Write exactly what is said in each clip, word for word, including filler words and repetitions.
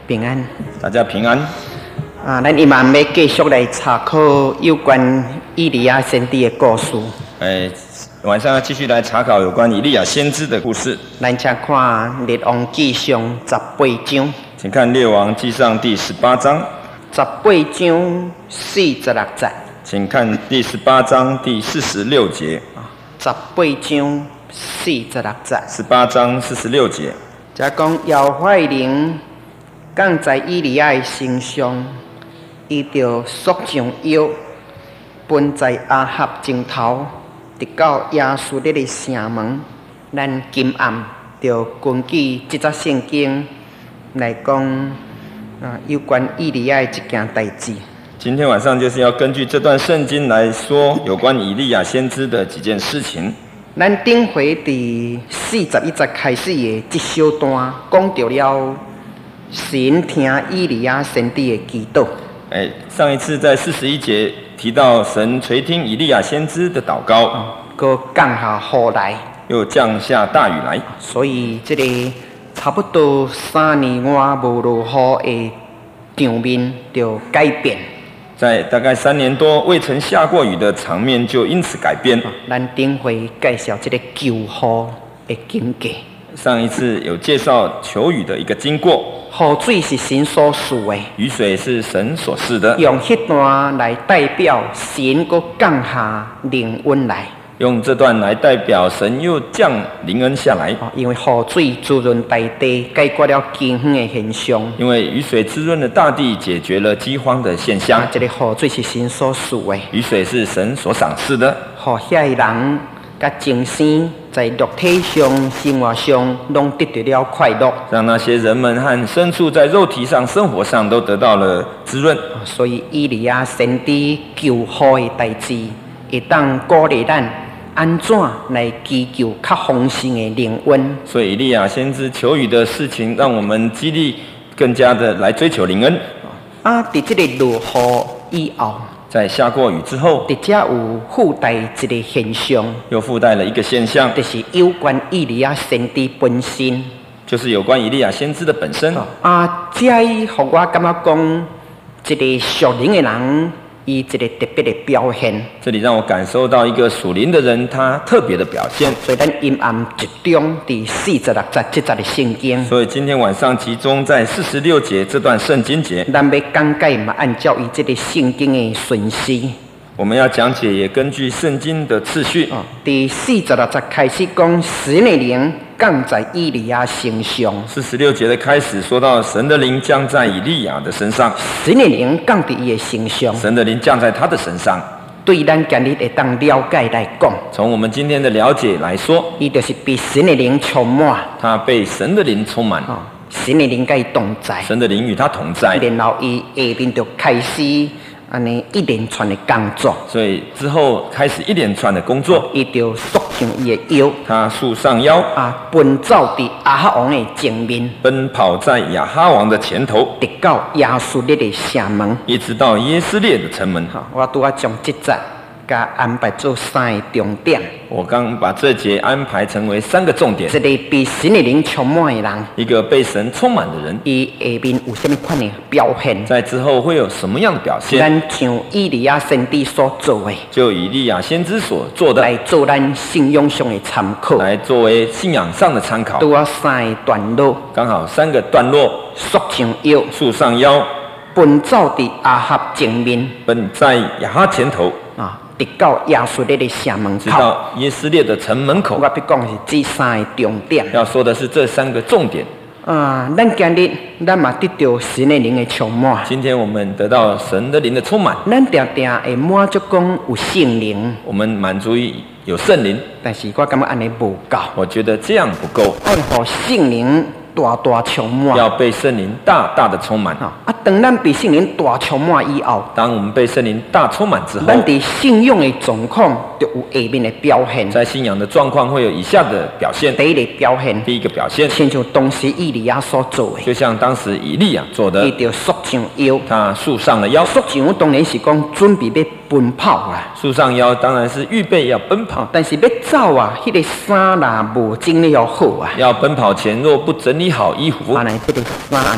平安， 大家平安。 啊，咱今晚要继续来查考有关以利亚先知的故事。 哎，晚上要继续来查考有关以利亚先知的故事。 咱请看《列王纪上》十八章。 请看《列王纪上》第十八章。 十八章四十六节。 请看第十八章第四十六节。 十八章四十六节。 十八章四十六节。 就讲耶和华的灵降在以利亚的身上，伊就束上腰，奔在亚哈前头，直到耶稣的城门。咱今暗就根据这则圣经来讲，啊，有关以利亚的一件代志。 今天晚上就是要根据这段圣经来说有关以利亚先知的几件事情。 咱顶回第四十一节开始的这小段，讲到了神听以利亚先知的祈祷。 哎，上一次在四十一节提到神垂听以利亚先知的祷告， 佮降下雨来， 又降下大雨来， 所以这个差不多三年外无落雨的场面就改变。 在大概三年多未曾下过雨的场面就因此改变。 咱顶回介绍这个求雨的经过。 上一次有介绍求雨的一个经过。 雨水是神所赐的， 雨水是神所赐的， 用迄段来代表神佮降下灵恩来。 用这段来代表神又降灵恩下来。 因为雨水滋润大地，解决了饥荒的现象。 因为雨水滋润了大地，解决了饥荒的现象。 啊，这个雨水是神所赐的， 雨水是神所赏赐的， 互遐个人甲精神在肉体上、生活上拢得到了快乐， 让那些人们和牲畜在肉体上、生活上都得到了滋润。 所以以利亚先知求雨的代志，会当鼓励咱安怎来祈求较丰盛的灵恩。 所以以利亚先知求雨的事情，让我们激励更加的来追求灵恩。 啊，在这个落雨以后， 在下过雨之后， 直接有附带一个现象， 又附带了一个现象， 就是有关以利亚先知本身， 就是有关以利亚先知的本身。 啊，这让我感觉讲，一个属灵的人，伊一个特别的表现。 这里让我感受到一个属灵的人，他特别的表现。 所以咱阴暗集中第四十六节这节的圣经。 所以今天晚上集中在四十六节这段圣经节， 咱要讲解嘛，按照伊这个圣经的顺序。 我们要讲解也根据圣经的次序。 哦、第四十六节开始讲神的灵降在以利亚身上。 四十六节的开始说到神的灵降在以利亚的身上， 神的灵降在伊的身上， 神的灵降在他的身上。 对咱今日会当了解来讲， 从我们今天的了解来说， 伊就是被神的灵充满， 他被神的灵充满， 哦、神的灵跟伊同在， 神的灵与他同在， 然后伊下面就开始安尼一连串的工作， 所以之后开始一连串的工作， 伊就束上伊的腰， 他束上腰啊，奔走伫亚哈王的前面， 奔跑在亚哈王的前头， 直到耶稣列的城门， 一直到耶斯列的城门。 我拄啊将这节甲安排做三个重点。 我刚把这节安排成为三个重点。 一个被神的灵充满的人， 一个被神充满的人， 伊下面有什么款的表现？ 在之后会有什么样的表现？ 咱像以利亚先知所做的， 就以利亚先知所做的， 来做咱信仰上的参考， 来作为信仰上的参考。 拄啊三个段落， 刚好三个段落： 束上腰， 束上腰， 奔走伫亚哈前面， 奔在亚哈前头。 啊，直到耶稣列的城门口， 直到耶斯列的城门口。 我要讲的是这三个重点。 要说的是这三个重点。 啊，咱今日咱嘛得到神的灵的充满。 今天我们得到神的灵的充满。 咱定定会满足讲有圣灵， 我们满足于有圣灵， 但是我感觉安尼无够。 我觉得这样不够。 爱互圣灵大大充满， 要被圣灵大大的充满。 啊，当咱被圣灵大充满以后， 当我们被圣灵大充满之后， 咱伫信仰的状况就有下面的表现。 在信仰的状况会有以下的表现。 第一个表现， 第一个表现， 亲像当时以利亚所做的， 就像当时以利亚做的， 伊就束上腰， 他束上了腰。 束上腰当然是讲准备要奔跑啊， 束上腰当然是预备要奔跑， 但是要走啊，迄、那个衫啦无整理要好啊， 要奔跑前若不整理好衣服， 安尼迄个衫安尼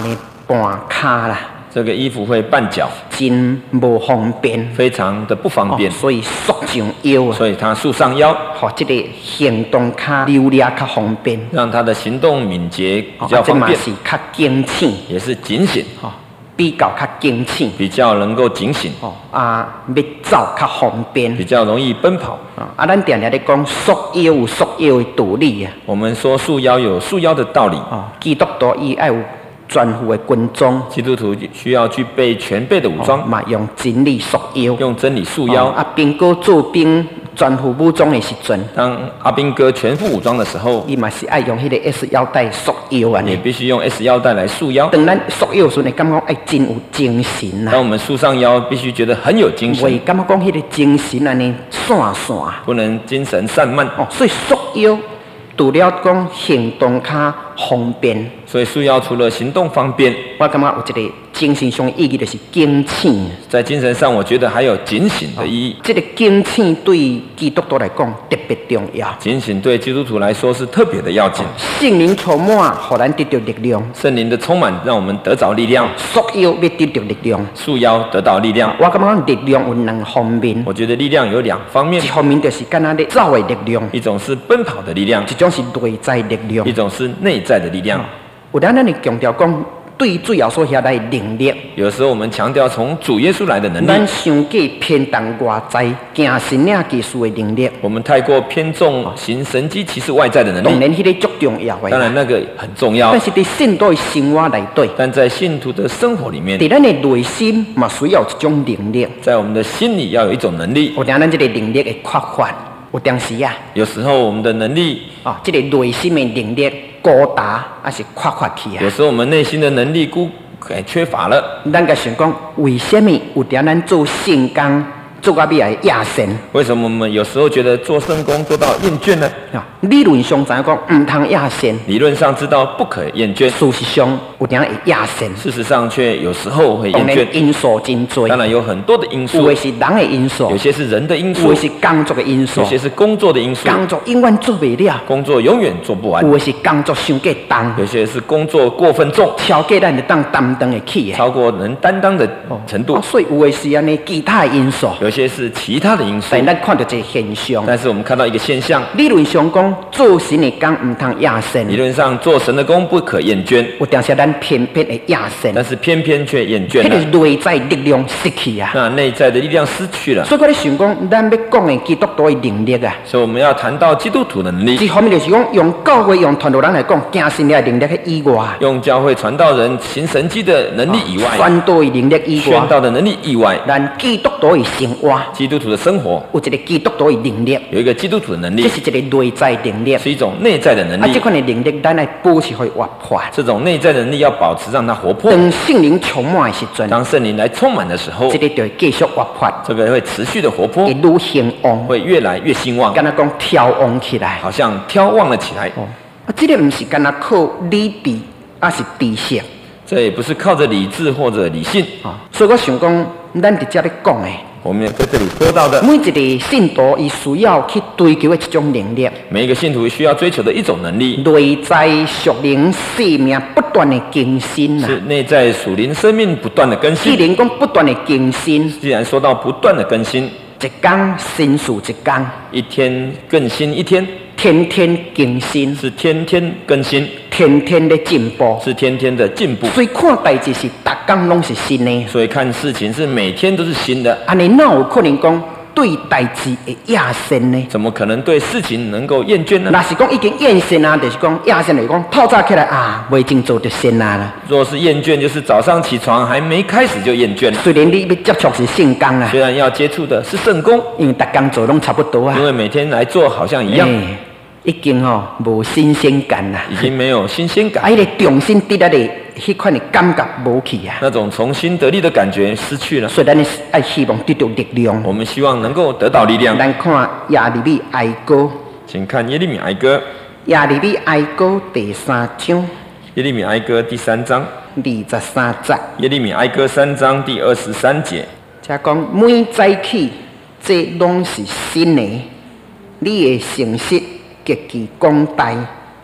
半卡啦， 这个衣服会绊脚， 真无方便， 非常的不方便， 哦、所以束上腰啊， 所以他束上腰， 好、哦，这个行动较流利较方便， 让他的行动敏捷比较方便， 哦、这嘛是较警醒， 也是警醒， 哦，比较较警醒， 比较能够警醒， 哦啊，要走较方便， 比较容易奔跑。 哦、啊，咱常常咧讲束腰有束腰的道理啊， 我们说束腰有束腰的道理， 哦，基督徒伊爱有全副的军装， 基督徒需要具备全备的武装， 嘛、哦、用真理束腰， 用真理束腰。 哦、啊，兵哥做兵全副武装的时阵， 当阿兵哥全副武装的时候， 伊嘛是爱用迄个 S 腰带束腰啊， 也必须用 S 腰带来束腰。 当咱束腰时，你感觉爱真有精神啊。 当我们束上腰，必须觉得很有精神， 为感觉讲迄个精神安尼散散， 不能精神散漫。 哦，所以束腰除了讲行动较方便， 所以束腰除了行动方便， 我感觉有一个精神上的意义，就是警醒。 在精神上，我觉得还有警醒的意义。 哦、这个警醒对基督徒来讲特别重要。 警醒对基督徒来说是特别的要紧。 圣灵充满，让咱得到力量。 圣灵的充满，让我们得着力量。 束腰要得到力量， 束腰得到力量。 我感觉力量有两方面。 我觉得力量有两方面。 一方面就是干那咧走的力量， 一种是奔跑的力量， 一种是内在力量， 一种是内在的力量。 有咱咱咧强调讲，对主要所下来的能力。 有时候我们强调从主耶稣来的能力， 咱想过偏重外在行神领技术的能力， 我们太过偏重行神迹奇事外在的能力。 当然，迄个足重要的， 当然那个很重要。 但是在信徒的生活内底， 但在信徒的生活里面， 在咱的内心嘛需要一种能力， 在我们的心里要有一种能力。 有当咱这个能力的缺乏，有当时啊， 有时候我们的能力啊，这个内心的能力高达，还是缺乏去啊。 有时候我们内心的能力孤缺乏了。 咱个想讲，为什么有当咱做圣工做到尾来亚神？ 为什么我们有时候觉得做圣工做到厌倦呢？ 啊，理论上知影讲唔通亚神， 理论上知道不可厌倦， 事实上有当会亚神， 事实上却有时候会厌当然倦。 因素真多， 当然有很多的因有素的，是人的因素， 有些是人的因有素的，是工作的因素有，些是工作的因素， 工作永远做不了， 工作永远做不完， 有的是工作伤过重， 有些是工作过分重， 超过咱就当担当的起的。 超过能担当的程度哦，，所以有的是安尼其他的因素， 有些是其他的因素但。咱看到这个现象。 但是我们看到一个现象， 理论上讲，做神的工唔通亚神， 理论上做神的工不可厌倦， 有当时咱偏偏会亚神， 但是偏偏却厌倦迄个了， 内在力量失去啊。 那内在的力量失去了。 所以我咧想讲，咱要讲的基督徒的能力啊， 所以我们要谈到基督徒的能力， 一方面就是讲用教会用传道人来讲，行神的能力的以外， 用教会传道人行神迹的能力以外， 宣道的能力以宣外， 道的能力以外， 咱基督徒的生活基督徒的生活有一个基督徒的能力， 有一个基督徒的能力这，是一个内在能力。 是一种内在的能啊，这力。 款的能力咱来保持会活泼。 这种内在的能力要保持，让它活泼。 当圣灵充满的时阵， 当圣灵来充满的时候这，个就会继续活泼， 这个会持续的活泼会，愈兴旺， 会越来越兴旺， 敢若讲眺望起来。 好像眺望了起来。 啊，这个不是敢若靠理智，而是知识这也不是靠着理智或者理性。 啊。所以我想讲，咱伫这咧讲的， 我们在这里说到的， 每一个信徒伊需要去追求的一种能力， 每一个信徒需要追求的一种能力， 内在属灵生命不断的更新啊。 是内在属灵生命不断的更既新。 然讲不断的更新， 既然说到不断的更新， 一天新事一天， 一天更新一天， 天天更新， 是天天更新， 天天的进步。 是天天的进步。 所以看代志是逐天拢是新的。 所以看事情是每天都是新的， 安尼哪有可能讲对代志会亚神呢？ 怎么可能对事情能够厌倦呢？ 若是讲已经厌神啊，就是讲亚神就是讲透早起来啊，未正做就先啊啦。 若是厌倦，就是早上起床还没开始就厌倦了。 虽然你要接触是圣工啊， 虽然要接触的是圣工， 因为逐工做拢差不多啊因，为每天来做好像一样， 欸已经吼无新鲜感啦。 已经没有新鲜啊， 感， 迄个重新得来的迄款的感觉无去啊， 那种重新得力的感觉失去了。 所以咱爱希望得到力量。 我们希望能够得到力量。 咱看亚利米哀歌， 请看耶利米哀歌， 亚利米哀歌第三章耶利米哀歌第三章， 二十三节。 耶利米哀歌三章第二十三节。 才讲每早起，这拢是新的。你的诚实极其广大，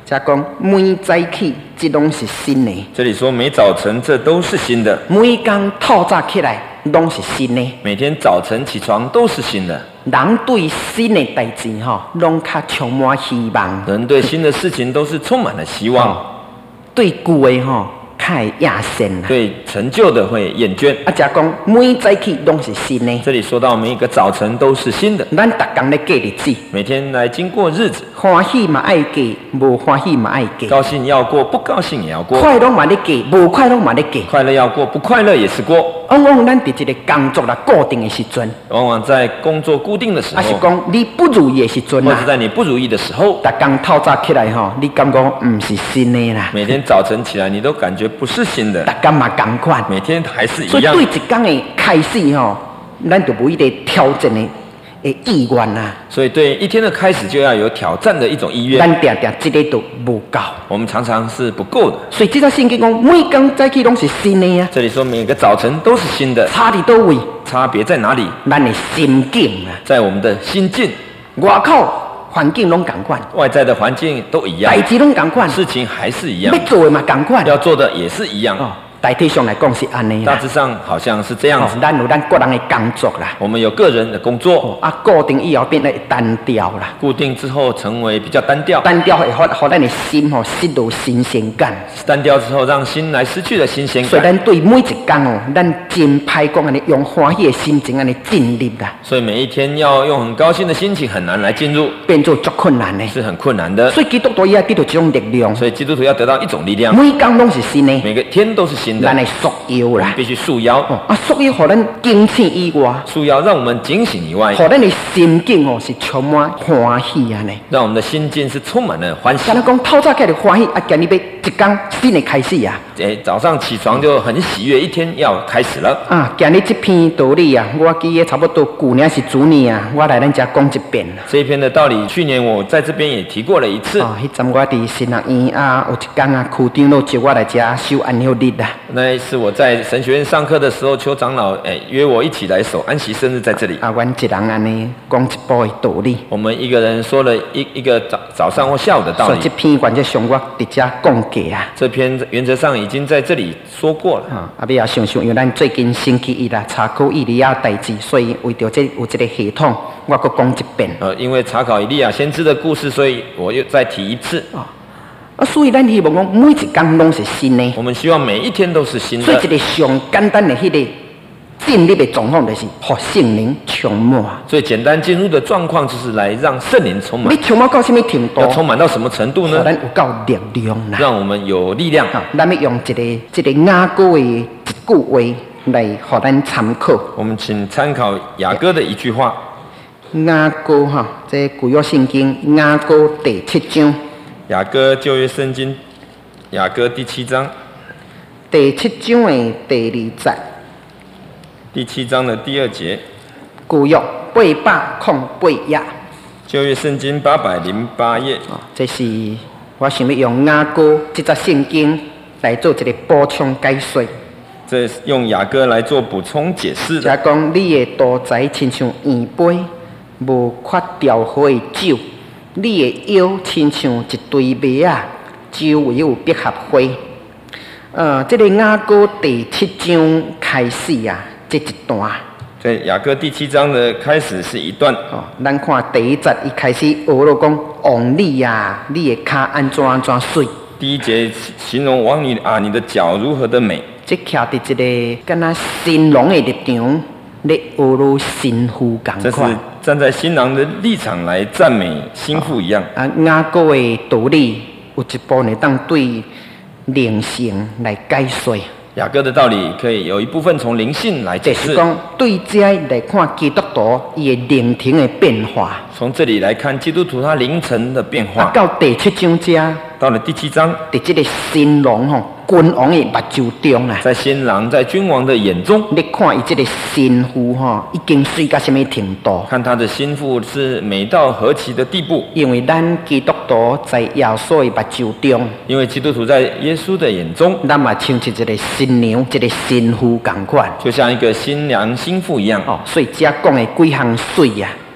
才讲每早起，这拢是新的； 这里说每早晨这都是新的， 每天透早起来，拢是新的。 每天早晨起床都是新的。 人对新的代志吼，拢较充满希望。 人对新的事情都是充满了希望， 哦、对旧的吼，较会厌倦啦。 对陈旧的会厌倦。 啊，才讲每早起拢是新的。 这里说到每一个早晨都是新的。 咱逐工咧过日子， 每天来经过日子， 欢喜嘛爱过，无欢喜嘛爱过。 高兴要过，不高兴也要过。 快乐嘛咧过，无快乐嘛咧过。 快乐要过，不快乐也是过。 往往咱伫一个工作啦固定的时阵， 往往在工作固定的时候， 还是讲你不如意的时阵或啦， 者在你不如意的时候， 逐工透早起来吼，你感觉唔是新的啦。 每天早晨起来，你都感觉不是新的， 逐工嘛同款， 每天还是一所以样。 对一天的开始吼，咱就有一个挑战的的意愿啦。 所以对一天的开始就要有挑战的一种意愿。 咱定定这个都无够， 我们常常是不够的。 所以这条圣经讲，每天早起拢是新的啊。 这里说每个早晨都是新的， 差伫倒位？ 差别在哪里？ 咱的心境啊， 在我们的心境。 外口环境拢同款， 外在的环境都一样， 代志拢同款， 事情还是一样， 要做的嘛同款， 要做的也是一样。 哦，大体上来讲是安尼啦。 大致上好像是这样子。 哦，咱有咱个人的工作啦， 我们有个人的工作， 哦、啊，固定以后变得单调啦。 固定之后成为比较单调， 单调会互互咱的心吼失去新鲜感。 单调之后让心来失去了新鲜感。 所以咱对每一天哦，咱真歹讲安尼用欢喜的心情安尼进入啦。 所以每一天要用很高兴的心情很难来进入， 变做足困难的， 是很困难的。 所以基督徒也要得到这种力量。 所以基督徒要得到一种力量， 每天拢是新的， 每个天都是新的。 咱来束腰啦， 必须束腰。 哦啊，束腰，互咱警醒以外， 束腰让我们警醒以外， 互咱的心境哦是充满欢喜啊呢。 让我们的心境是充满了欢喜。 刚才讲透早起来欢喜，啊，今日要一天新的开始啊。 哎，早上起床就很喜悦，一天要开始了。 啊，今日这篇道理啊，我记得差不多旧年是主年啊，我来咱家讲一遍。 这一篇的道理，去年我在这边也提过了一次。 啊，迄阵我伫新学院啊，有一天啊，区长都叫我来家守安息日啦。 那一次我在神学院上课的时候，邱长老哎约我一起来守安息生日，在这里。 啊，阮一人安尼讲一部的道理。 我们一个人说了一一个早早上或下午的道理。 所以这篇原则上我伫遮讲过啊。 这篇原则上已经在这里说过了。 啊，啊，要想想，因为咱最近星期一啦，查考以利亚代志，所以为着这有这个系统，我搁讲一遍。 呃，因为查考以利亚先知的故事，所以我又再提一次。 啊。啊，所以咱希望讲每一天拢是新的。 我们希望每一天都是新的。 所以一个上简单的迄个进入的状况，就是互圣灵充满。 最简单进入的状况，就是来让圣灵充满。 你充满到什么程度？ 要充满到什么程度呢？ 咱有够力量啦。 让我们有力量。 啊，咱要用一个一个雅歌的一句话来互咱参考。 我们请参考雅歌的一句话。 雅歌哈，这旧约圣经雅歌第七章。 雅歌旧约圣经，雅歌第七章， 第七章的第二节， 第七章的第二节， 旧约八百空八页， 旧约圣经八百零八页。 哦，这是我想要用雅歌这则圣经来做一个补充解说。 这用雅歌来做补充解释的。 就讲你的肚脐亲像圆杯，无缺调和的酒。你的腰亲像一堆麦啊，周围有百合花。呃，这个雅歌第七章开始啊，这一段。 在雅歌第七章的开始是一段。 哦，咱看第一节一开始学了讲，王你啊，你的脚安怎安怎水。 第一节形容王你啊，你的脚如何的美。 这徛伫一个敢若新郎的立场，咧学了新妇同这是款。 站在新郎的立场来赞美新妇一样。 啊，雅歌的道理有一部分当对灵性来解说。 雅歌的道理可以有一部分从灵性来解释。 就是讲对这来看基督徒伊的灵庭的变化。 从这里来看基督徒他灵程的变化。 啊，到第七章这， 到了第七章， 伫这个新郎吼，君王的目睭中啊， 在新郎在君王的眼中， 你看伊这个新妇吼，已经水到什么程度？ 看他的心腹是美到何其的地步。 因为咱基督徒在耶稣的目睭中， 因为基督徒在耶稣的眼中， 咱嘛像是一个新娘、一个新妇同款， 就像一个新娘新妇一样。 哦，所以这讲的几项水呀、啊。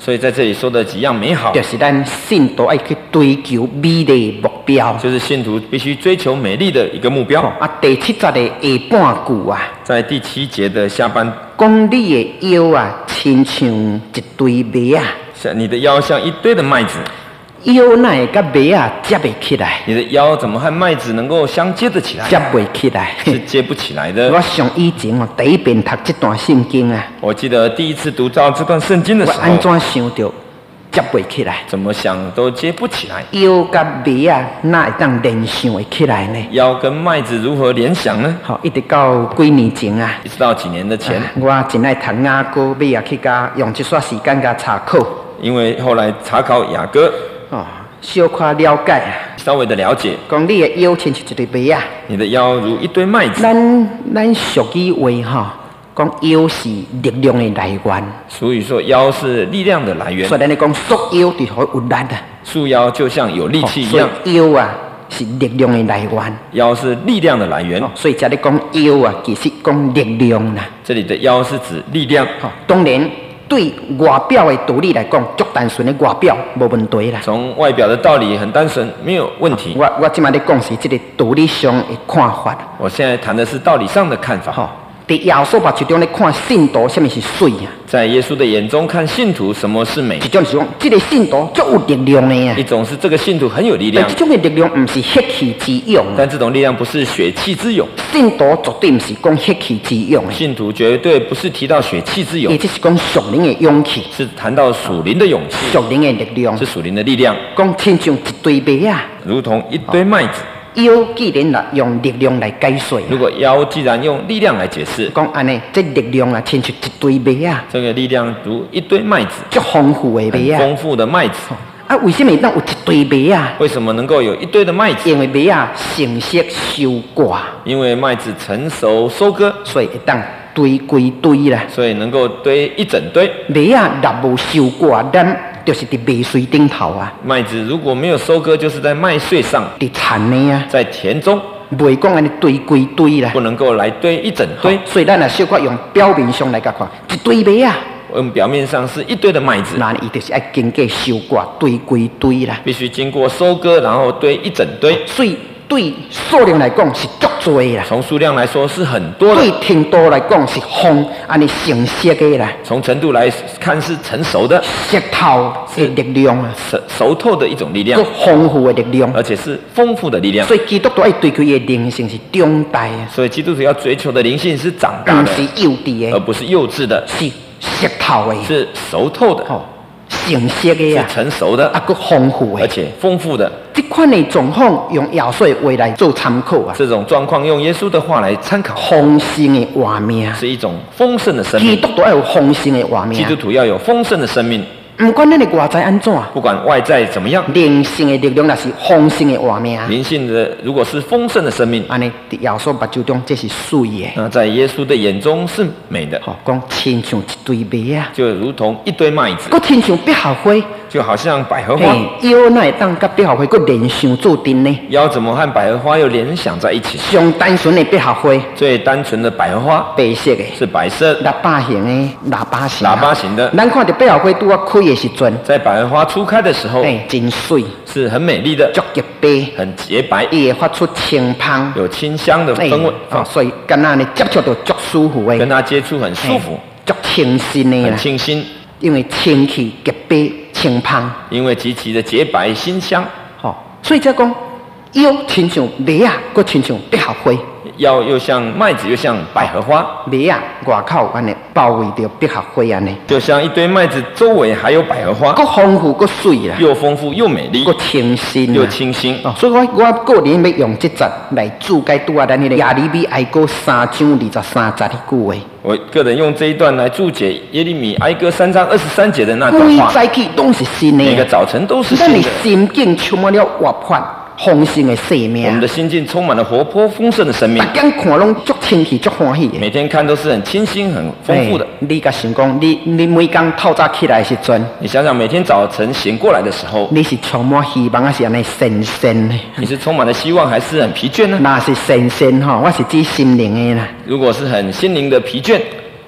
所以在这里说的几样美好， 就是咱信徒爱去追求美丽目标， 就是信徒必须追求美丽的一个目标。 啊，第七节的下半句啊， 在第七节的下半， 讲你的腰啊，亲像一堆麦啊， 像你的腰像一堆的麦子， 腰哪会甲麦啊接袂起来？ 你的腰怎么和麦子能够相接得起来？ 接袂起来， 是接不起来的。 我上以前哦，第一遍读这段圣经啊， 我记得第一次读到这段圣经的时候， 我安怎想到接袂起来？ 怎么想都接不起来。 腰甲麦啊，哪会当联想会起来呢？ 腰跟麦子如何联想呢？ 好，一直到几年前啊， 一直到几年的前， 啊我真爱读雅歌，尾啊去甲用一段时间甲查考， 因为后来查考雅歌， 哦，小可了解啊。 稍微的了解， 讲你的腰亲像一堆麦啊， 你的腰如一堆麦子。 咱咱俗语话哈，讲腰是力量的来源， 俗语说腰是力量的来源， 所以咱咧讲束腰就好有力啊。 束腰就像有力气一所样， 以腰啊是力量的来源。 腰是力量的来源。 哦所以才咧讲腰啊，其实讲力量啦。 这里的腰是指力量， 好，当然对外表的道理来讲，足单纯的外表无问题啦。 从外表的道理很单纯，没有问题。 我我即摆咧讲是这个道理上的看法。 我现在谈的是道理上的看法。 好，在耶稣目睭中咧看信徒，什么是水啊？ 在耶稣的眼中看信徒，什么是美？ 一种是讲，这个信徒足有力量的啊一。种是这个信徒很有力量但，这种的力量不是血气之勇啊， 但这种力量不是血气之勇， 信徒绝对不是讲血气之勇的， 信徒绝对不是提到血气之勇也，就是讲属灵的勇气、 是谈到属灵的勇气， 属灵的力量是。属灵的力量， 讲亲像一堆麦啊， 如同一堆麦子。 腰既然啦用力量来解说， 如果腰既然用力量来解释， 讲安尼，这力量啊，亲像一堆麦啊， 这个力量如一堆麦子， 足丰富的很麦啊。 丰富的麦子。 啊，为什么当有一堆麦啊？ 为什么能够有一堆的麦子？ 因为麦啊成熟收挂， 因为麦子成熟收割， 所以会当堆归堆啦。 所以能够堆一整堆。 麦啊若无收挂，咱就是伫麦穗顶头啊， 麦子如果没有收割，就是在麦穗上， 伫田呢啊， 在田中， 袂讲安尼堆归堆啦。 不能够来堆一整堆。 所以咱啊小可用表面上来甲看，一堆麦啊， 嗯，表面上是一堆的麦子， 那伊就是爱经过收挂堆归堆啦。 必须经过收割，然后堆一整堆。 所以对数量来讲是足多的啦， 从数量来说是很多的对，程度来讲是丰安尼成熟的啦， 从程度来看是成熟的、 石头的力量啊， 熟熟透的一种力量够，丰富的力量。 而且是丰富的力量。 所以基督徒爱追求伊的灵性是长大啊， 所以基督徒要追求的灵性是长大的， 不是幼稚的， 而不是幼稚的， 是石头的， 是熟透的， 吼，成熟的是啊， 成熟的， 啊，够丰富的。 而且丰富的。 这款的状况用耶稣的话来做参考啊， 这种状况用耶稣的话来参考， 丰盛的活命， 是一种丰盛的生命。 基督徒要有丰盛的活命基，督徒要有丰盛的生命， 不管咱的外在安怎， 不管外在怎么样， 灵性的力量那是丰盛的活命。 灵性的如果是丰盛的生命， 安尼，伫耶稣目睭中，这是水的。 那在耶稣的眼中是美的， 吼，讲亲像一堆麦啊， 就如同一堆麦子， 佮亲像百合花， 就好像百合花。 嘿，腰哪会当甲百合花佮联想做阵呢？ 腰怎么和百合花又联想在一起？ 上单纯的百合花， 最单纯的百合花白色的， 是白色喇叭形的，喇叭形。 喇叭形的， 咱看到百合花拄啊开的时阵， 在百合花初开的时候嘿，真水， 是很美丽的， 足洁白， 很洁白， 伊会发出清香， 有清香的嘿氛围， 哦，所以敢若呢接触到足舒服的， 跟它接触很舒服， 足清新的很啦， 清新， 因为清气洁白清香。 因为极其的洁白馨香。 吼、所以才讲腰亲像麦啊，佮亲像百合花。 腰又像麦子，又像百合花， 麦啊，外口安尼包围着百合花安尼， 就像一堆麦子，周围还有百合花， 佮丰富佮水啦， 又丰富又美丽， 佮清新又啦。 清新。 哦，所以我我个人要用这节来注解拄啊咱迄个亚利米哀歌三章二十三节迄句话。 我个人用这一段来注解耶利米哀歌三章二十三节的那段每话， 早起拢是新的， 每个早晨都是咱的新的。 心境充满了活泼丰盛的生命， 我们的心境充满了活泼丰盛的生命， 逐天看拢足清气足欢喜的。 每天看都是很清新、很丰富的。 欸你甲想讲，你你每天透早起来的时阵， 你想想，每天早晨醒过来的时候， 你是充满希望，还是安尼神神的？ 你是充满了希望，还是很疲倦呢？ 那是神神吼，我是指心灵的啦。 如果是很心灵的疲倦，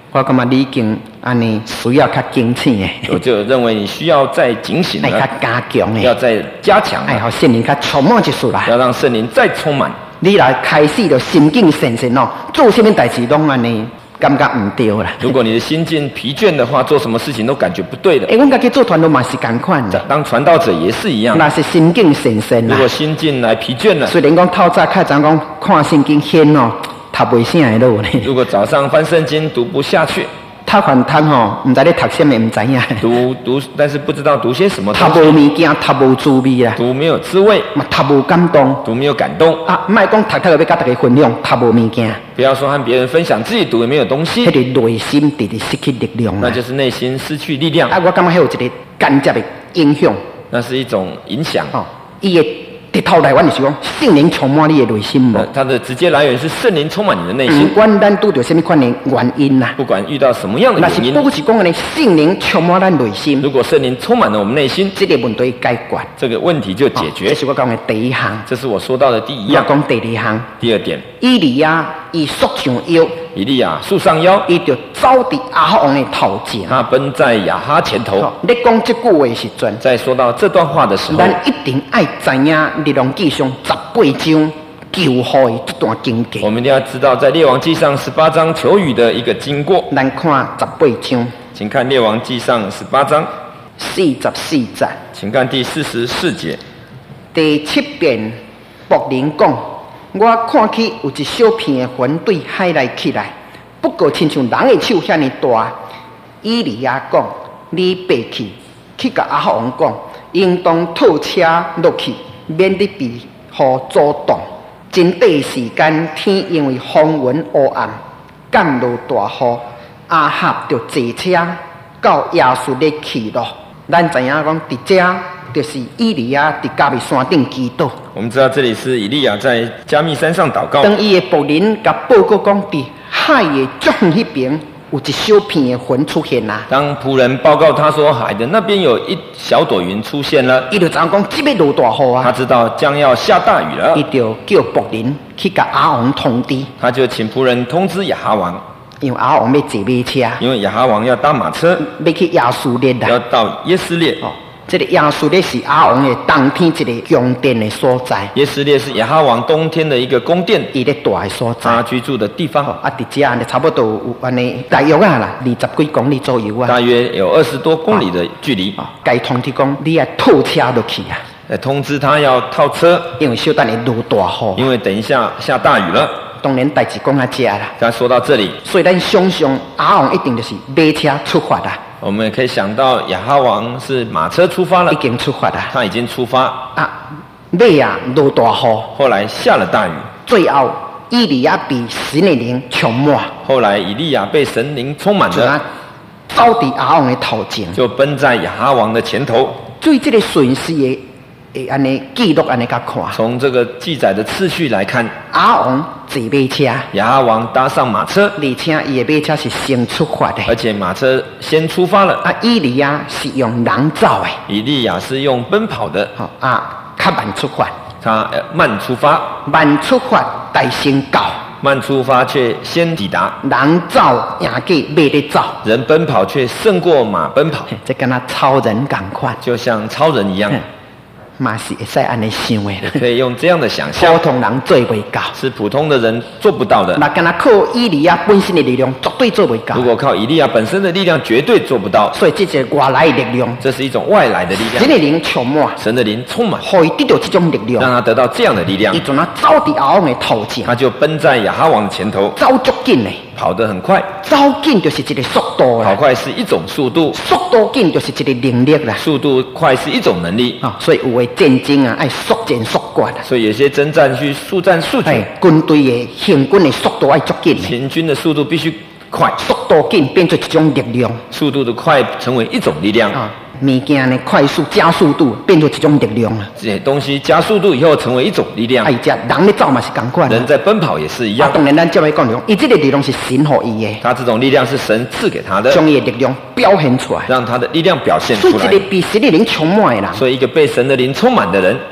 我感觉你已经安尼需要较警醒诶， 我就认为你需要再警醒爱较了， 加强诶， 要再加强爱了， 互圣灵较充满一次来。 要让圣灵再充满。 你来开始就心境神神哦，做什么代志拢安尼，感觉唔对啦。 如果你的心境疲倦的话，做什么事情都感觉不对的。 诶，阮家己做传道嘛是共款的， 当传道者也是一样， 那是心境神神啦如。果心境来疲倦了， 虽然讲透早较早讲看圣经显哦，读袂啥会落呢。 如果早上翻圣经读不下去， 读翻读吼，毋知咧读什么，毋知影。 读读，但是不知道读些什么读东西， 无物件，读无滋味啦， 读没有滋味， 嘛读无感动。 读没有感动。 啊，莫讲读读要甲大家分享，读无物件， 不要说和别人分享，自己读也没有东西， 迄个内心直直失去力量啦。 那就是内心失去力量， 啊，我感觉迄有一个间接的影响那是一种影响。 哦。伊的直头来源就是讲圣灵充满你的内心无呃，它的直接来源是圣灵充满你的内不心， 管咱拄着什么款的原因啦， 不管遇到什么样的那是原因， 不是讲呢圣灵充满咱内心， 如果圣灵充满了我们内心， 这个问题解决， 这个问题就解哦决这。是我讲的第一项。 这是我说到的第一样。 要讲第二项， 第二点， 以利亚伊束上腰， 以利亚束上腰， 伊就走伫亚哈王的头前。 他奔在亚哈前头。 哦，你讲这句话时阵， 在说到这段话的时候， 咱一定爱知影列王记上十八章求号的这段经过。 我们一定要知道，在列王记上十八章求雨的一个经过。 咱看十八章请看列王记上十八章， 四十四节， 请看第四十四节。 第七遍仆人讲，我看起有一小片的云对海来起来，不过亲像人的手遐尼大。以利亚讲，你爬去，去甲亚哈王讲，应当套车落去，免得被雨阻挡。真短时间，天因为风云黑暗，降落大雨，亚哈就坐车到亚述的去了。咱知影讲，伫遮就是以利亚伫加密山顶祈祷。 我们知道这里是以利亚在加密山上祷告， 当伊的仆人甲报告讲，伫海的足远迄边有一小片的云出现啦。 当仆人报告他说海的那边有一小朵云出现了， 伊就知影讲，即要落大雨啊！ 他知道将要下大雨了伊，就叫仆人去甲亚王通知， 他就请仆人通知亚哈王， 因为亚王要坐马车， 因为亚哈王要搭马车要去亚述列要啦。 到耶斯列。 哦，这个亚述列是亚王的当天一个宫殿的所在， 耶斯列是亚哈王冬天的一个宫殿， 伊咧住的所在。 他居住的地方， 啊，伫遮安尼差不多有安尼大约啊啦，二十几公里左右啊。 大约有二十多公里的距离。 哦，该通知讲，你要套车落去啊， 来通知他要套车， 因为小等会落大雨。 因为等一下下大雨了。 当然代志讲到遮啦， 刚才说到这里， 所以咱想象亚王一定就是马车出发啦， 我们也可以想到亚哈王是马车出发了已，经出发啦。 他已经出发， 啊，马啊落大雨， 后来下了大雨， 最后以利亚被神的灵充满， 后来以利亚被神灵充满了， 就啊走伫亚王的头前。 就奔在亚哈王的前头。 对这个顺序的诶安尼记录安尼甲看， 从这个记载的次序来看， 亚王坐马车， 亚哈王搭上马车， 而且伊的马车是先出发的。 而且马车先出发了。 啊，以利亚是用人走的， 以利亚是用奔跑的， 吼啊，较慢出发， 他呃慢出发， 慢出发大先到， 慢出发却先抵达， 人走赢过马咧走， 人奔跑却胜过马奔跑， 嘿这跟他超人共款， 就像超人一样， 嘛是会使安尼想的啦。 可以用这样的想象普，通人做袂到， 是普通的人做不到的。 那跟他靠以利亚本身的力量，绝对做袂到如。果靠以利亚本身的力量，绝对做不到。 所以这是外来的力量， 这是一种外来的力量， 神的灵充满， 神的灵充满， 可以得到这种力让量。 他得到这样的力量伊，阵啊走伫亚王的头前， 他就奔在亚哈王的前头， 走足紧的， 跑得很快。 走紧就是一个速度跑啦， 快是一种速度， 速度紧就是一个能力啦。 速度快是一种能力。 啊、所以有的战争啊，爱速战速决啊。 所以有些征战需速战速决， 哎，军队的行军的速度爱足紧的， 行军的速度必须快， 速度紧变做一种力量速度的快成为一种力量。 啊。物件的快速加速度变做一种力量啊。 这些东西加速度以后成为一种力量哎，，这人咧走嘛是共款啊。 人在奔跑也是一样。 啊当然，咱这位讲讲，伊这个力量是神予伊的， 他这种力量是神赐给他的， 将伊的力量表现出来。 让他的力量表现所以， 出来一。个被神的灵充满的人， 所以，一个被神的灵充满的人，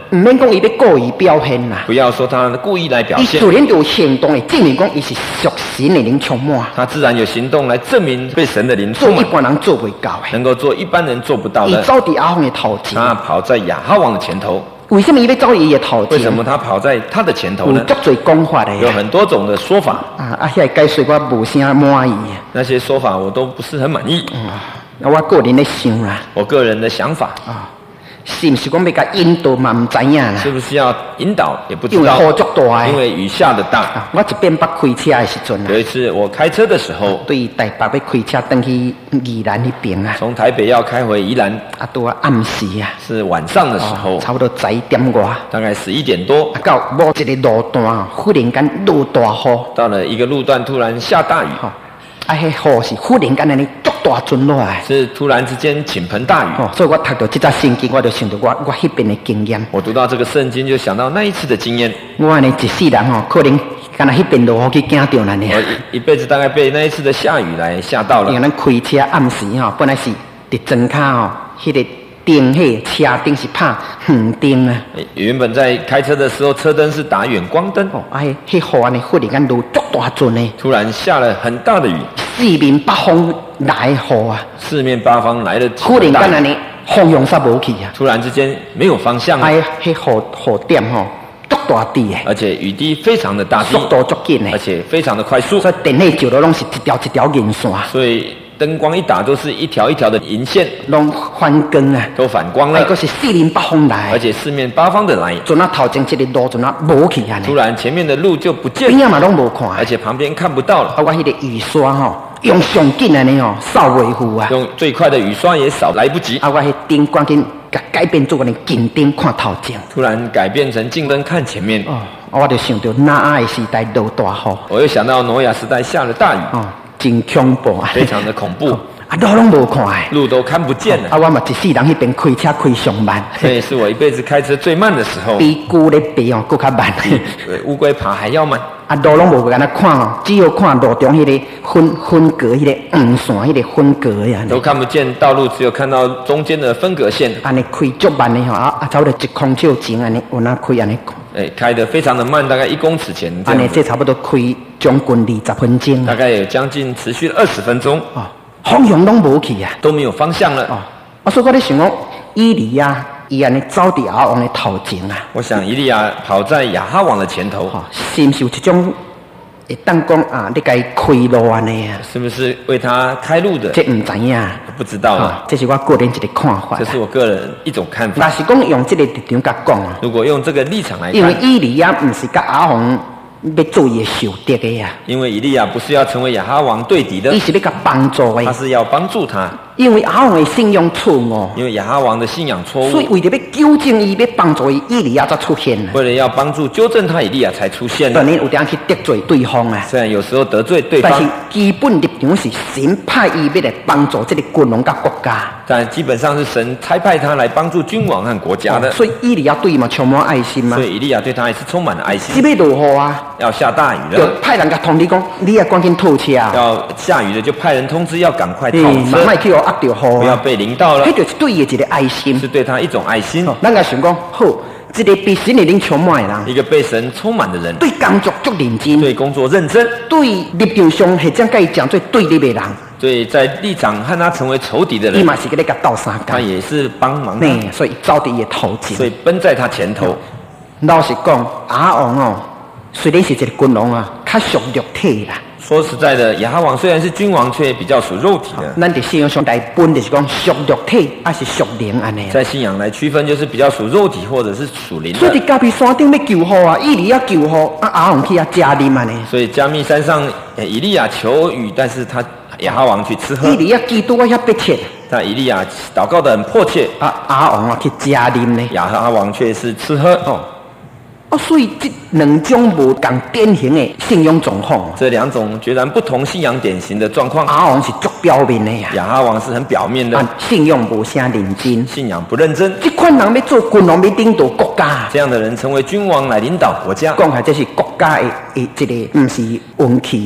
唔免讲伊要故意表现啦， 不要说他故意来表现， 伊自然就有行动的证明讲伊是属神的灵充满， 他自然有行动来证明被神的灵做一充满， 般人做不到的。 能够做一般人做不到伊的。 走伫亚王的头前， 他跑在亚哈王的前头， 为什么伊要走伊的头前？ 为什么他跑在他的前头呢？ 有足多讲法的有很多种的说法， 啊啊！遐解说我无啥满意那些说法我都不是很满意。 啊。我个人咧想啦， 我个人的想法， 啊，是毋是讲要甲引导嘛？唔知影啦是。不是要引导也不知因为道， 雨足大的因为雨下的大。 啊，我一边捌开车的时阵啊有，一次我开车的时候， 对台北要开车登去宜兰那边啊， 从台北要开回宜兰， 啊，拄啊暗时啊， 是晚上的时候， 哦差不多十一点外，啊， 大概十一点多， 到某一个路段啊，忽然间落大雨， 到了一个路段，突然下大雨， 吼、啊，迄雨是忽然间安尼足大阵落来， 是突然之间倾盆大雨。 哦，所以我读到这则圣经，我就想到我我迄边的经验。 我读到这个圣经，就想到那一次的经验。 我安尼一世人吼，可能敢若迄边落雨去惊到咱我呢。 一一辈子大概被那一次的下雨来吓到了。 因为咱开车暗时吼，本来是伫庄卡吼，迄、个灯迄车灯是拍远灯啊。 原本在开车的时候，车灯是打远光灯， 哦，啊，迄迄雨安尼忽然间落足大阵呢， 突然下了很大的雨， 四面八方来的雨啊， 四面八方来了倾忽然盆大雨， 间安尼方向煞无去啊。 突然之间没有方向了， 啊，迄雨雨点吼足大滴的， 而且雨滴非常的大滴速，度足紧的而，且非常的快速， 所以电线就落拢是一条一条银线， 所以灯光一打都是一条一条的银线， 拢反光啊。 都反光啊， 了个，是四面八方来而，且四面八方的来， 阵啊头前一个路阵啊无去安尼， 突然前面的路就不见了， 边仔嘛拢无看， 而且旁边看不到了啊，，我迄个雨刷吼，用上紧安尼吼扫维护啊， 用最快的雨刷也扫来不及， 啊，我迄灯赶紧甲改变做安尼近灯看头前， 突然改变成近灯看前面， 哦，我就想到那爱时代落大雨， 我又想到挪亚时代下了大雨， 哦，真恐怖啊， 非常的恐怖， 啊，路拢无看的。 路都看不见啊， 了， 我嘛一世人迄边开车开上慢， 这也是我一辈子开车最慢的时候， 比牛咧爬哦，更较慢。 对乌龟爬还要慢， 啊，路拢无安尼看哦，只有看路中迄个分分隔，迄个黄线，迄个分隔呀。 都看不见道路，只有看到中间的分隔线， 安尼开足慢的吼，啊啊，差不多一公尺前安尼，有哪开安尼， 哎，开得非常的慢，大概一公尺前这安尼样子， 这差不多开将近二十分钟啊。 大概有将近持续二十分钟， 哦，方向拢无去啊。 都没有方向了。 哦，啊，所以我咧想讲，伊利亚伊安尼走伫亚王的头前啊， 我想以利亚跑在亚哈王的前头， 吼、是毋是有一种会当讲啊，你该开路安尼啊？ 是不是为他开路的？ 这毋知影。 不知道啊啊，， 这是我个人一个看法这。是我个人一种看法。 若是讲用这个立场甲讲啊， 如果用这个立场来因为看， 以利亚毋是甲亚王要做伊的受敌的呀， 因为以利亚不是要成为亚哈王对敌的伊，是要甲帮助的。 他是要帮助他， 因为亚王的信仰错误， 因为亚哈王的信仰错误， 所以为着要纠正伊，要帮助伊，以利亚才出现啊。 为了要帮助纠正他，以利亚才出现的。 当然有点去得罪对方啊， 虽然有时候得罪对但是方， 基本立场是神派伊要来帮助这个军王甲国家。 但基本上是神差派他来帮助君王和国家的， 所以以利亚对伊嘛充满爱心嘛所，以以利亚对他也是充满了爱只心。 要落雨啊， 要下大雨就了， 派人甲通知讲，你也赶紧套车啊， 要下雨了，就派人通知要赶快套嘿，慢慢车， 去互压着雨啊。 不要被淋到了迄，就是对伊的一个爱心。 是对他一种爱心。 哦，咱也想讲，好，一个被神的灵充满的人， 一个被神充满的人， 对工作足认真， 对工作认真， 对立场上或者甲伊讲做对立的人， 对在立场和他成为仇敌的人， 伊嘛是个咧甲斗相共。 他也是帮忙他， 呢，所以走伫伊的头前所。以奔在他前头。 老实讲，亚王哦，虽然是一个君王啊，较属肉体啦。 说实在的，亚哈王虽然是君王，却比较属肉体的。 咱伫信仰上来分就是讲属肉体，还是属灵安尼。 在信仰来区分，就是比较属肉体或者是属灵的。 所以伫加比山顶要求雨啊，以利亚求雨，啊亚王去遐加啉安尼。 所以加密山上，呃以利亚求雨，但是他亚哈王去吃喝以。利亚基督啊遐迫切， 但以利亚祷告得很迫切， 啊亚王啊去加啉呢。 亚哈王却是吃喝。 哦，哦，所以这两种无共典型的信仰状况， 这两种截然不同信仰典型的状况， 亚王是足表面的呀， 亚哈王是很表面的啊，信仰无啥认真。 信仰不认真， 这款人要做君王，要领导国家， 这样的人成为君王来领导国家， 讲下这是国家的的一个，不是运气啦。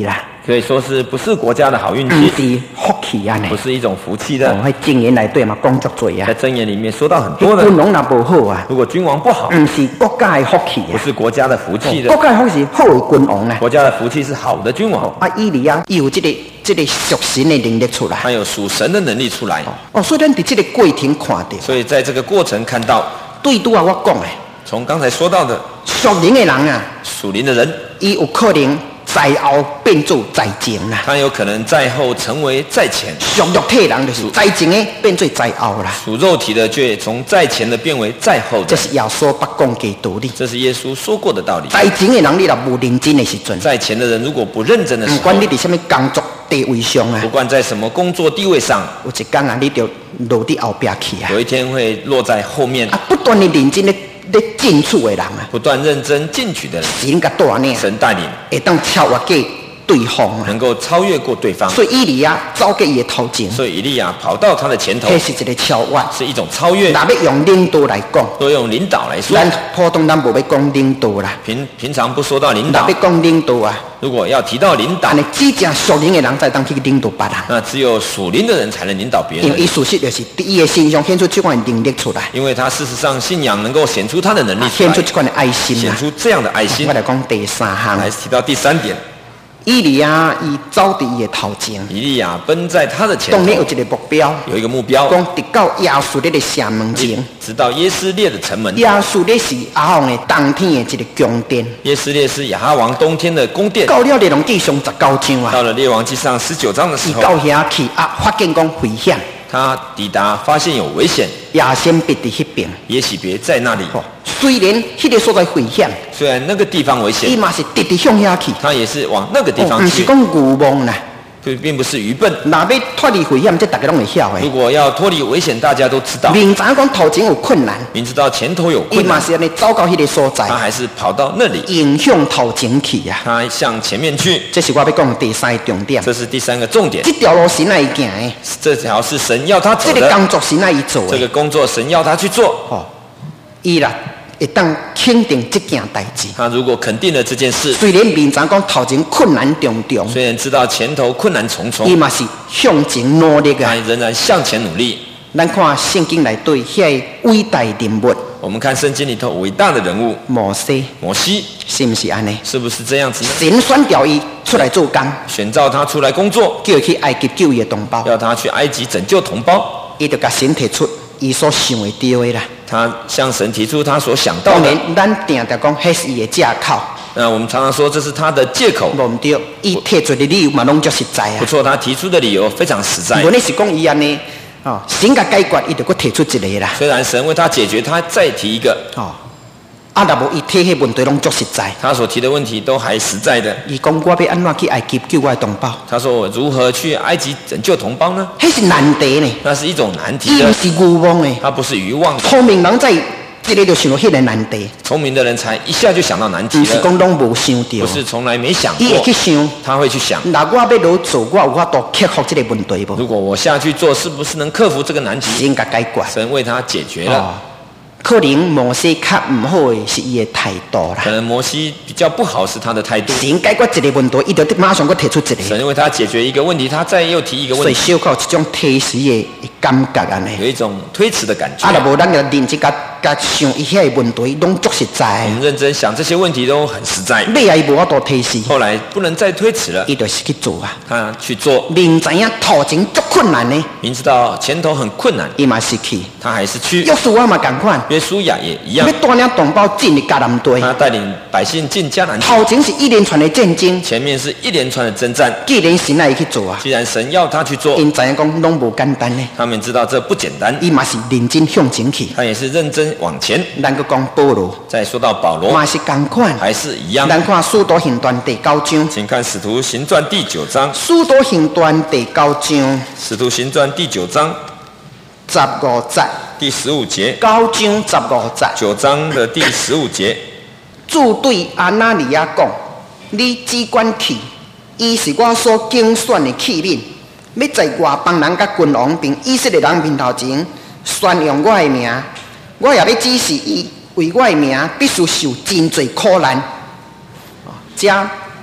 所以说是不是国家的好运不气， 是福气啊呢不。是一种福气的。 哦，喺箴言内底嘛讲足多啊在。箴言里面说到很多的， 君王若无好啊， 如果君王不好， 唔是国家的福气不啊。 是国家的福气的国，家的福气是好的君王啊。 国家的福气是好的君王， 啊，以利亚伊有这个这个属神的能力出来。 他有属神的能力出来。 哦，所以咱伫这个过程看到， 所以在这个过程看到， 对拄啊我讲的， 从刚才说到的属灵的人啊， 属灵的人， 伊有可能在后变做在前啦。 他有可能在后成为在前， 属肉体的人就是在前的变做在后啦。 属肉体的却从在前的变为在后的。 这是耶稣捌讲嘅道理。 这是耶稣说过的道理。 在前的人，你若无认真的时阵， 在前的人如果不认真的时候不管，你伫什么工作地位上啊不，管在什么工作地位上， 有一天啊，你就落伫后壁去啊。 有一天会落在后面。 啊，不断的认真的咧进取的人啊， 不断认真进取的人， 神甲带领， 神带领， 会当超越过对方啊。 能够超越过对方。 所以以利亚走过伊的头前， 所以以利亚跑到他的前头， 这是一个超越。 是一种超越。 若要用领导来讲， 都用领导来说， 咱普通咱无要讲领导啦。 平平常不说到领导若要，讲领导啊， 如果要提到领导安，尼只正属灵的人才当去领导别人， 那只有属灵的人才能领导别人， 因为伊事实就是伫伊的身上显出这款能力出来， 因为他事实上信仰能够显出他的能力出来显出，这款的爱心显啦。 出这样的爱心我。来讲第三项， 来提到第三点， 以利亚伊走伫伊的头前， 以利亚奔在他的前头， 当然有一个目标， 有一个目标， 讲直到耶稣咧的城门前。 直到耶斯列的城门。 耶稣咧是阿王的当天的一个宫殿， 耶斯列是亚哈王冬天的宫殿。 到了列王记上十九章啊， 到了列王记上十九章的时候， 伊到遐去啊，发现讲危险， 他抵达发现有危险， 亚先别伫迄边。 耶洗别在那里。 哦，虽然迄个所在危险， 虽然那个地方危伊险， 嘛是直直向遐去， 他也是往那个地哦， 方去， 毋是讲愚妄啦。 并并不是愚笨。 若要脱离危险，这大家拢会晓的。 如果要脱离危险，大家都知道， 明知影讲头前有困难， 明知道前头有伊困难， 嘛是安尼走到迄个所在他，还是跑到那里， 迎向头前去啊。 他向前面去。 这是我要讲的第三个重点。 这是第三个重点， 这条路神爱行的， 这条是神要他走这个的， 工作神爱伊做的。 这个工作神要他去做。 哦，伊啦会当肯定这件代志。 他如果肯定了这件事， 虽然明知讲头前困难重重， 虽然知道前头困难重伊重， 嘛是向前努力他啊。 仍然向前努力。 咱看圣经内对遐伟大人物我们看圣经里头伟大的人物摩西， 摩西， 是毋是安尼？ 是不是这样子呢？ 神选调伊出来做工， 选召他出来工作， 叫伊去埃及救伊的同胞， 要他去埃及拯救同胞， 伊就甲神提出伊所想会到的啦。 他向神提出他所想到的。 当然，咱定定讲迄是伊的借口， 那我们常常说这是他的借口， 无毋对。伊提出的理由嘛，拢足实在啊。 不错，他提出的理由非常实在。 原来是讲伊安尼，哦，神甲解决，伊就搁提出一个啦。 虽然神为他解决，他再提一个， 哦，啊，若无伊提迄问题拢足实在。 他所提的问题都还实在的。 伊讲我要安怎去埃及救我的同胞， 他说我如何去埃及拯救同胞呢？ 迄是难题呢。 那是一种难题的， 伊毋是愚妄的， 他不是愚妄的。 聪明人在这个就想到迄个难题， 聪明的人才一下就想到难题毋是了， 讲拢无想到不。是从来没想伊会过去，想， 他会去想， 那我要落做，我有法度克服这个问题无？ 如果我下去做，是不是能克服这个难题？ 神甲解决。 神为他解决了。 哦，可能摩西较毋好的是伊的态度啦。 可能摩西比较不好是他的态度， 神解决一个问题，伊就马上搁提出一个， 神为他解决一个问题，他再又提一个所以问题， 小可有一种提示的感觉安尼。 有一种推辞的感觉。 啊，若无咱就认真甲甲想伊遐的问题，拢足实在我。们认真想这些问题都很实在， 尾啊，伊无法度提示， 后来不能再推辞了， 伊就是去做啊。 他去做， 明知影头前足困难呢， 明知道前头很困难， 伊嘛是去。 他还是去。 约书亚嘛共款， 约书亚也一样要，带领同胞进入迦南地。 他带领百姓进迦南地， 头前是一连串的战争， 前面是一连串的征战。 既然神爱伊去做啊， 既然神要他去做， 因知影讲拢无简单呢， 他们知道这不简单， 伊嘛是认真向前去。 他也是认真往前。 咱个讲保罗， 再说到保罗， 嘛是共款。 还是一样。 咱看《使徒行传》第九章，《 请看《使徒行传》第九章，《 使徒行传》第九章使徒行传》第九章十五节， 第十五节， 九章十五节。 九章的第十五节， 主对安那尼亚讲：“你只管去，伊是我所竞选的器皿，要在外邦人甲君王并以色列人面头前宣扬我的名。我也要指示伊，为我的名必须受真侪苦难。”哦，这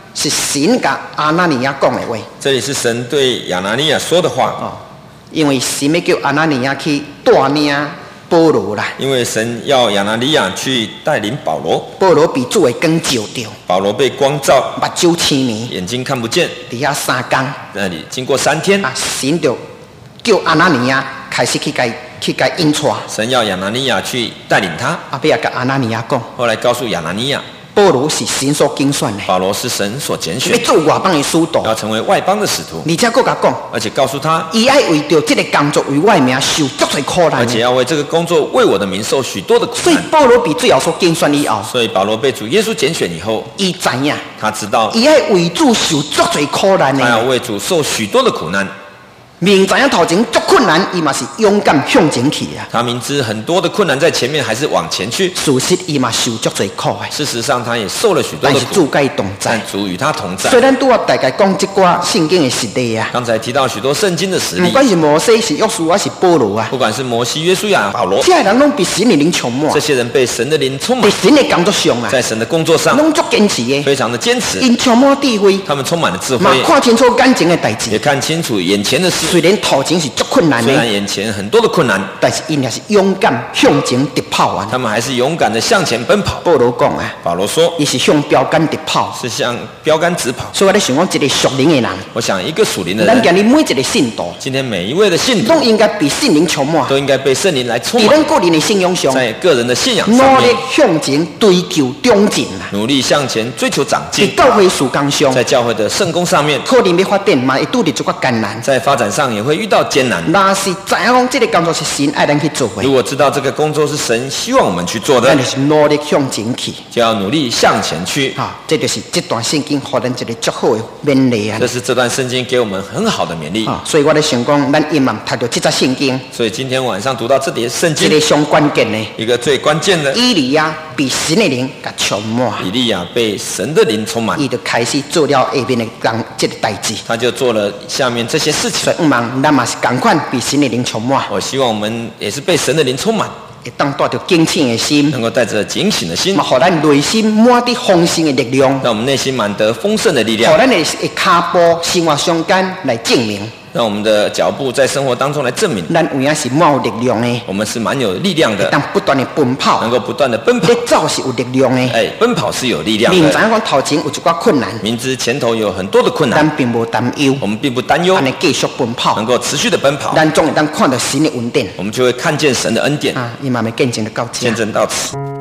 是神甲阿拿尼亚讲的话。 这里是神对亚拿尼亚说的话。 哦，因为神要叫阿拿尼亚去带领保罗啦。 因为神要亚拿尼亚去带领保罗。 保罗被主的光照着， 保罗被光照， 目睭青年， 眼睛看不见。 伫遐三天， 那里经过三天， 啊，神就叫阿拿尼亚开始去甲去甲引带。 神要亚拿尼亚去带领他。 啊，尾仔甲阿拿尼亚讲， 后来告诉亚拿尼亚， 保罗是神所拣选的， 保罗是神所拣选， 要做外邦的使徒， 要成为外邦的使徒。 而且佫甲讲， 而且告诉他， 伊爱为着这个工作为我的名受足多苦难， 而且要为这个工作为我的名受许多的苦难。 所以保罗被最后所拣选以后， 所以保罗被主耶稣拣选以后， 伊知影， 他知道伊爱为主受足多苦难的， 他要为主受许多的苦难。 明知影头前足困难，伊嘛是勇敢向前去啊。 他明知很多的困难在前面，还是往前去。 事实伊嘛受足多苦的， 事实上他也受了许多但的苦， 是主甲伊同在但。主与他同在。 虽然拄啊大概讲这寡圣经的实例啊， 刚才提到许多圣经的实例， 不管是摩西、是约书亚、是保罗啊， 不管是摩西、约书亚、保罗， 这些人拢被神的灵充满这，些人被神的灵充在满， 神的工作上啊， 在神的工作上拢足坚持的， 非常的坚持， 因充满智慧， 他们充满了智嘛慧， 看清楚眼前的代志。 也看清楚眼前的事。 虽然头前是足困难虽然的， 眼前很多的困难， 但是因也是勇敢向前直跑完。 他们还是勇敢的向前奔跑。 保罗讲啊， 保罗说， 伊是向标杆直跑， 是向标杆直跑。 所以我咧想讲，一个属灵的人， 我想一个属灵的咱人， 今日每一个信徒， 今天每一位的信徒拢应该被圣灵充满， 都应该被圣灵来充满， 伫咱个人的信仰上， 在个人的信仰努力上面向前追求长进啊！ 努力向前追求长伫进， 教会事工上， 在教会的圣工上面， 可能要发展嘛，会拄着一寡艰难。 在发展上也会遇到艰难。 若是知影讲这个工作是神爱咱去做的如，果知道这个工作是神希望我们去做的咱，就是努力向前去。 就要努力向前去。 啊，这就是这段圣经给咱一个足好的勉励啊！ 这是这段圣经给我们很好的勉励。 啊，所以我咧想讲，咱今晚读到这则圣经， 所以今天晚上读到这节圣经， 这个上关键的， 一个最关键的， 以利亚被神的灵甲充满， 以利亚被神的灵充满， 伊就开始做了下面的工这个代志。 他就做了下面这些事情所。以，毋望咱嘛是共款被神的灵充满， 我希望我们也是被神的灵充满， 会当带着警醒的心， 能够带着警醒的心嘛，，互咱内心满得丰盛的力量， 让我们内心满得丰盛的力互量， 咱的脚步生活相间来证明， 让我们的脚步在生活当中来证明， 咱有影是蛮有力量的， 我们是蛮有力量的， 当不断的奔跑能，够不断的奔跑咧。走是有力量的。 哎，奔跑是有力量明知影的。 讲头前有一寡困难， 明知前头有很多的困难， 咱并无担忧， 我们并不担忧， 安尼继续奔跑能，够持续的奔跑， 咱总会当看到神的恩典我们就会看见神的恩典。 啊！伊慢慢见证的到这见。证到此。